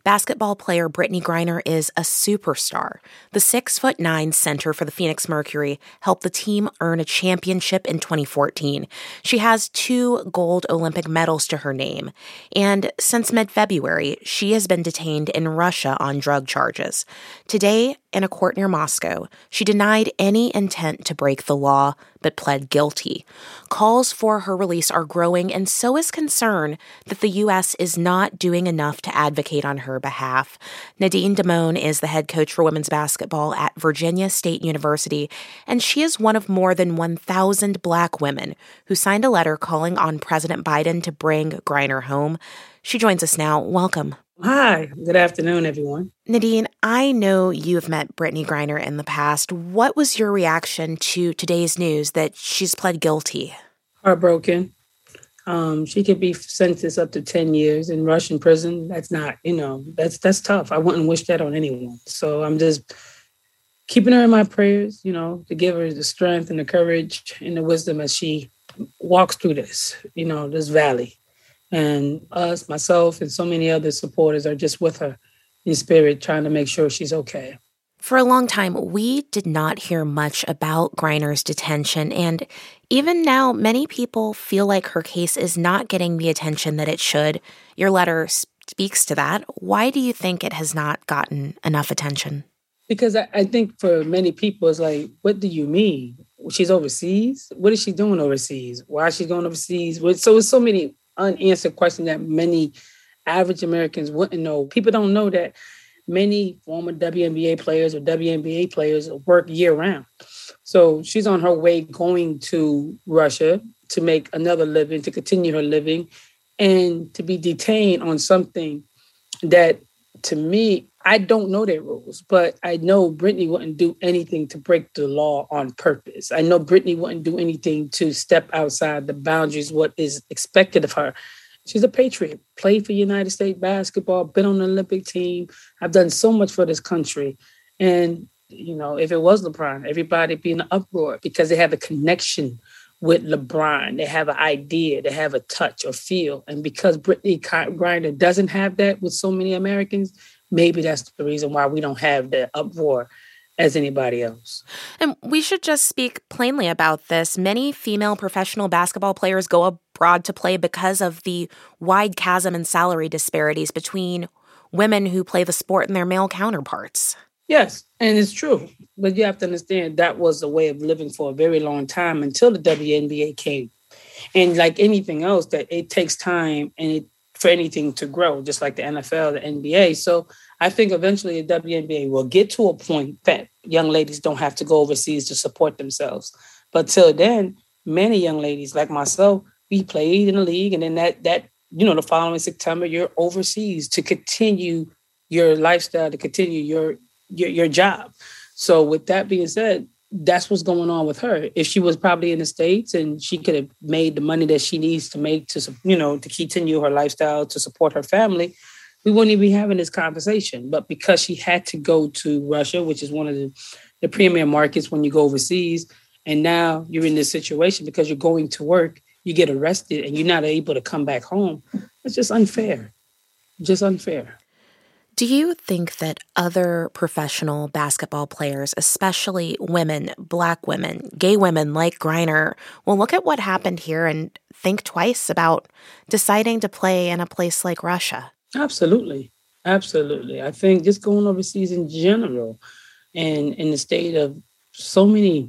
basketball player Brittany Griner is a superstar. The 6'9" center for the Phoenix Mercury helped the team earn a championship in 2014. She has 2 gold Olympic medals to her name. And since mid-February, she has been detained in Russia on drug charges. Today, in a court near Moscow, she denied any intent to break the law, but pled guilty. Calls for her release are growing, and so is concern that the U.S. is not doing enough to advocate on her behalf. Nadine Damone is the head coach for women's basketball at Virginia State University, and she is one of more than 1,000 Black women who signed a letter calling on President Biden to bring Griner home. She joins us now. Welcome. Hi, good afternoon, everyone. Nadine, I know you've met Brittany Griner in the past. What was your reaction to today's news that she's pled guilty? Heartbroken. She could be sentenced up to 10 years in Russian prison. That's not, that's tough. I wouldn't wish that on anyone. So I'm just keeping her in my prayers, to give her the strength and the courage and the wisdom as she walks through this, this valley. And us, myself, and so many other supporters are just with her in spirit, trying to make sure she's okay. For a long time, we did not hear much about Griner's detention. And even now, many people feel like her case is not getting the attention that it should. Your letter speaks to that. Why do you think it has not gotten enough attention? Because I think for many people, it's like, what do you mean? She's overseas? What is she doing overseas? Why is she going overseas? So it's so many unanswered question that many average Americans wouldn't know. People don't know that many former WNBA players or WNBA players work year-round. So she's on her way going to Russia to make another living, to continue her living, and to be detained on something that, to me, I don't know their rules, but I know Brittany wouldn't do anything to break the law on purpose. I know Brittany wouldn't do anything to step outside the boundaries, what is expected of her. She's a patriot, played for United States basketball, been on the Olympic team. I've done so much for this country. And, if it was LeBron, everybody be in an uproar because they have a connection with LeBron. They have an idea, they have a touch or feel. And because Brittany Griner doesn't have that with so many Americans, maybe that's the reason why we don't have the uproar as anybody else. And we should just speak plainly about this. Many female professional basketball players go abroad to play because of the wide chasm in salary disparities between women who play the sport and their male counterparts. Yes, and it's true. But you have to understand that was the way of living for a very long time until the WNBA came. And like anything else, that it takes time and for anything to grow, just like the NFL, the NBA. So I think eventually the WNBA will get to a point that young ladies don't have to go overseas to support themselves. But till then, many young ladies like myself, we played in the league. And then that the following September, you're overseas to continue your lifestyle, to continue your job. So with that being said, that's what's going on with her. If she was probably in the States and she could have made the money that she needs to make to continue her lifestyle, to support her family, we wouldn't even be having this conversation. But because she had to go to Russia, which is one of the premier markets when you go overseas, and now you're in this situation because you're going to work, you get arrested and you're not able to come back home. It's just unfair. Just unfair. Do you think that other professional basketball players, especially women, Black women, gay women like Griner, will look at what happened here and think twice about deciding to play in a place like Russia? Absolutely. Absolutely. I think just going overseas in general and in the state of so many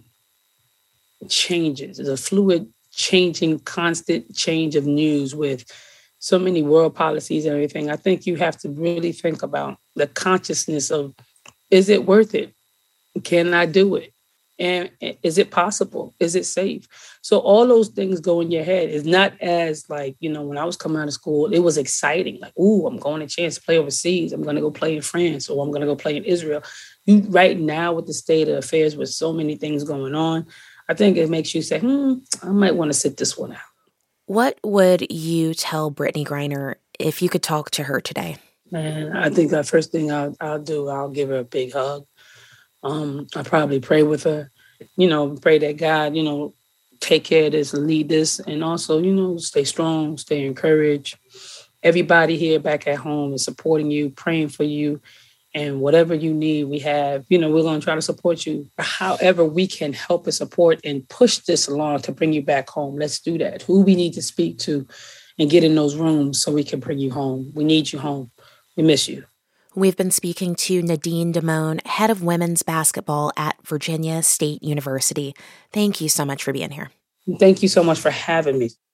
changes, there's a fluid, changing, constant change of news with so many world policies and everything. I think you have to really think about the consciousness of, is it worth it? Can I do it? And is it possible? Is it safe? So all those things go in your head. It's not as like, when I was coming out of school, it was exciting. Like, ooh, I'm going a chance to play overseas. I'm going to go play in France or I'm going to go play in Israel. Right now with the state of affairs with so many things going on, I think it makes you say, I might want to sit this one out. What would you tell Brittany Griner if you could talk to her today? Man, I think the first thing I'll do, I'll give her a big hug. I'll probably pray with her, pray that God, take care of this, lead this, and also, stay strong, stay encouraged, everybody here back at home is supporting you, praying for you. And whatever you need, we have, we're going to try to support you. However we can help and support and push this along to bring you back home. Let's do that. Who we need to speak to and get in those rooms so we can bring you home. We need you home. We miss you. We've been speaking to Nadine Damone, head of women's basketball at Virginia State University. Thank you so much for being here. Thank you so much for having me.